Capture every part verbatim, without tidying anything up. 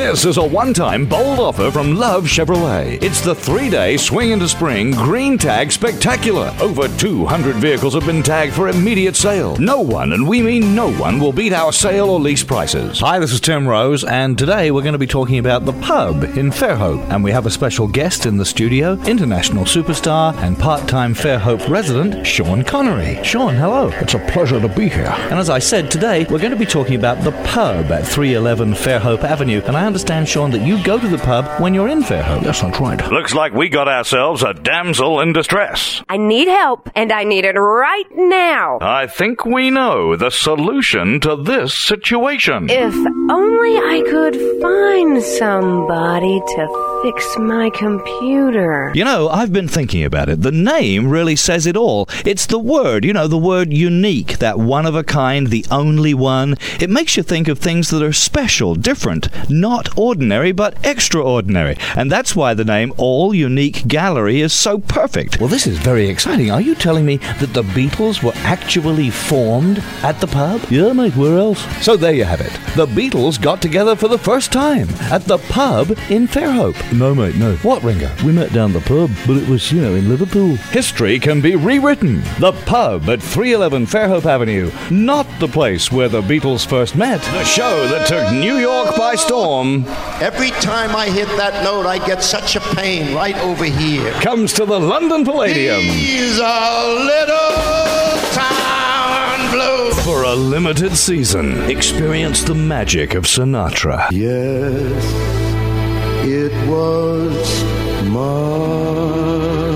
This is a one-time bold offer from Love Chevrolet. It's the three-day Swing into Spring Green Tag Spectacular. Over two hundred vehicles have been tagged for immediate sale. No one, and we mean no one, will beat our sale or lease prices. Hi, this is Tim Rose, and today we're going to be talking about the pub in Fairhope. And we have a special guest in the studio, international superstar and part-time Fairhope resident, Sean Connery. Sean, hello. It's a pleasure to be here. And as I said, today we're going to be talking about the pub at three eleven Fairhope Avenue. And I understand, Sean, that you go to the pub when you're in Fairhope. Yes, that's right. Looks like we got ourselves a damsel in distress. I need help, and I need it right now. I think we know the solution to this situation. If only I could find somebody to fix my computer. You know, I've been thinking about it. The name really says it all. It's the word, you know, the word unique, that one of a kind, the only one. It makes you think of things that are special, different, not ordinary, but extraordinary. And that's why the name All Unique Gallery is so perfect. Well, this is very exciting. Are you telling me that the Beatles were actually formed at the pub? Yeah, mate, where else? So there you have it. The Beatles got together for the first time at the pub in Fairhope. No, mate, no. What, Ringo? We met down the pub, but it was, you know, in Liverpool. History can be rewritten. The pub at three eleven Fairhope Avenue. Not the place where the Beatles first met. The show that took New York by storm. Every time I hit that note, I get such a pain right over here. Comes to the London Palladium. These are little town blues. For a limited season, experience the magic of Sinatra. Yes, it was my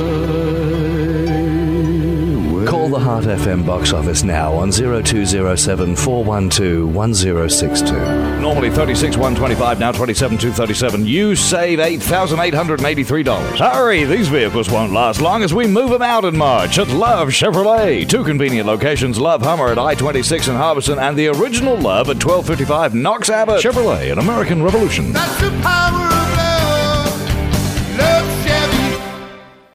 way. Call the Heart F M box office now on zero two zero seven, four one two, one zero six two. Normally thirty-six thousand one hundred twenty-five dollars, now twenty-seven thousand two hundred thirty-seven dollars. You save eight thousand eight hundred eighty-three dollars. Hurry, these vehicles won't last long as we move them out in March at Love Chevrolet. Two convenient locations, Love Hummer at I twenty-six in Harbison and the original Love at twelve fifty-five Knox Abbott. Chevrolet, an American Revolution. That's the power